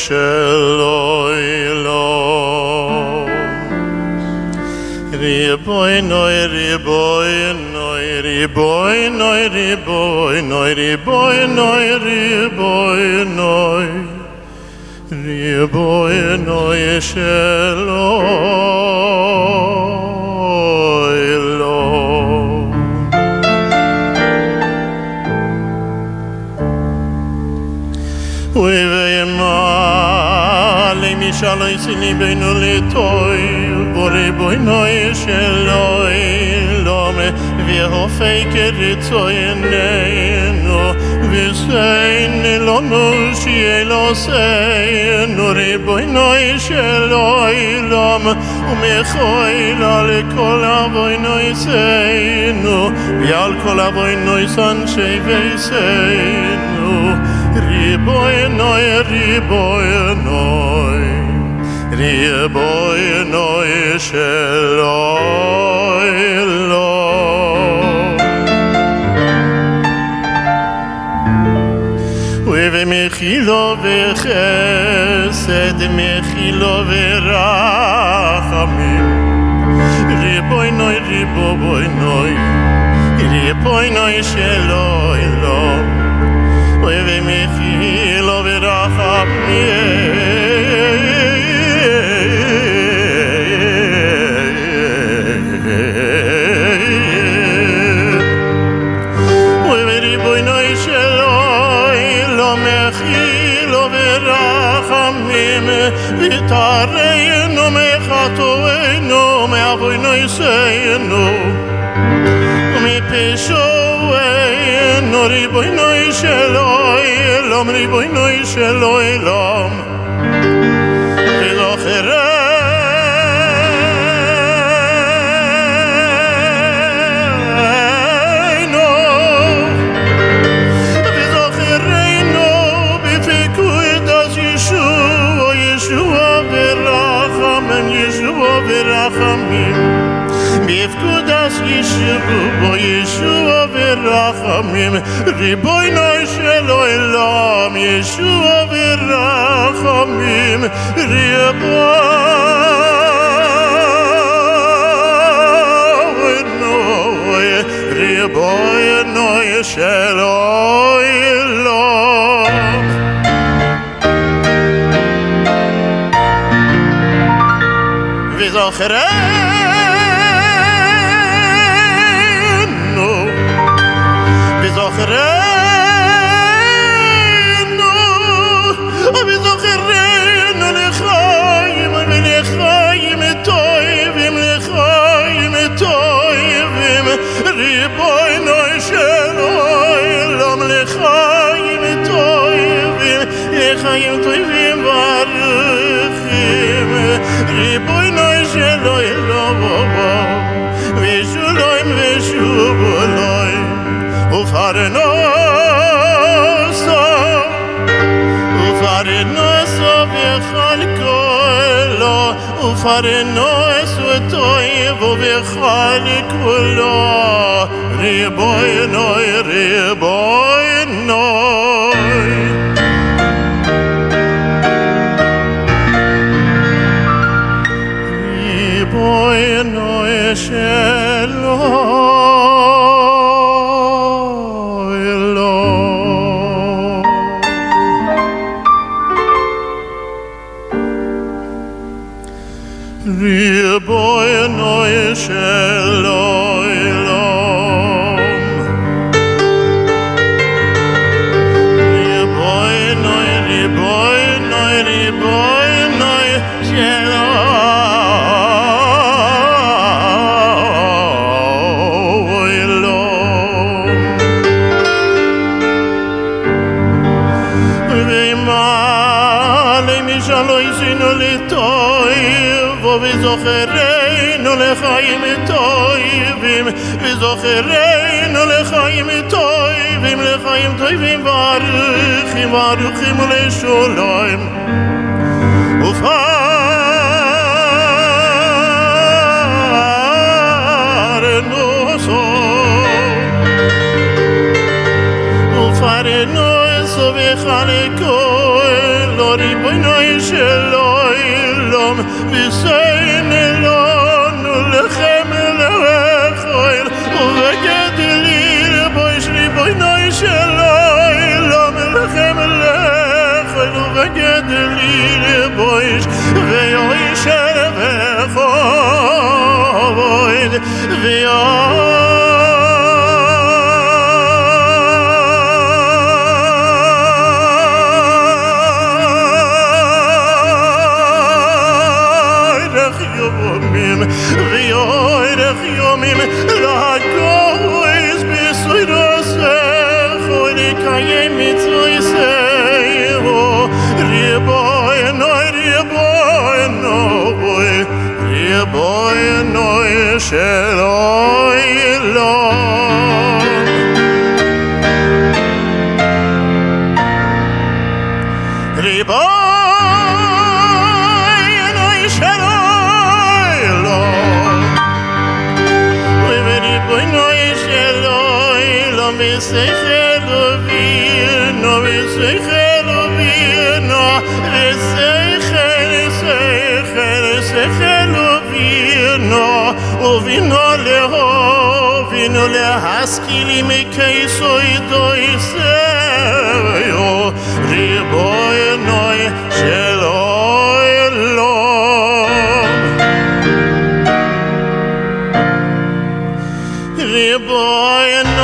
של עולם. ריבוינוי, ריבוינוי, ריבוינוי, ריבוינוי, ריבוינוי, ריבוינוי, ריבוינוי של עולם. וימלא משאלי סיני בינו לטוי וריבוינוי של עולם והופק רצוננו וסיין לנו שילוסנו ריבוינוי של עולם ומחויל על כל אבוינוינו ועל כל אבוינויסן ביסינו ריבוינוי, ריבוינוי, ריבוינוי של עולם. ובמחילו וחסד, מחילו ורחמים, ריבוינוי, ריבוינוי, ריבוינוי של עולם. ובמחילו ורחמים ובריבוינוי של עולם מחילו ורחמים ותרנו מחטאינו מעוונותינו ומפשעינו ריבוינוי של עולם ריבוינוי של עולם וזוכרנו בפקודת ישוע ורחמים בפקודת ישוע ורחמים ריבוינוי של עולם ישוע ורחמים ריבוינוי של עולם וזוכרנו לחיים ולחיים טובים ריבוינוי של עולם לחיים טובים ברוכים ריבוינוי של עולם ושוליים ושובוליים ופרנסו בכל כולו ופרנסו טוב בכל כולו ריבוינוי ריבוינוי של ריבוינוי של עולם ריבוינוי של עולם וימלא משאלי סיני לטוב וזוכרנו לחיים טובים לחיים טובים ברוכים ולשוליים ופרנסו בכל כולו ריבוינוי דליל בויש ויוישר וחויד ויוירח יומים לגויס בסוידוסך ולקיים מצויסהו ריבוינוי ריבוינוי של עולם ריבוינוי של ושכל ובינו ושכל ובינו ובינו להשכיל מכיסו ידויסהו ריבונוי של עולם ריבונוי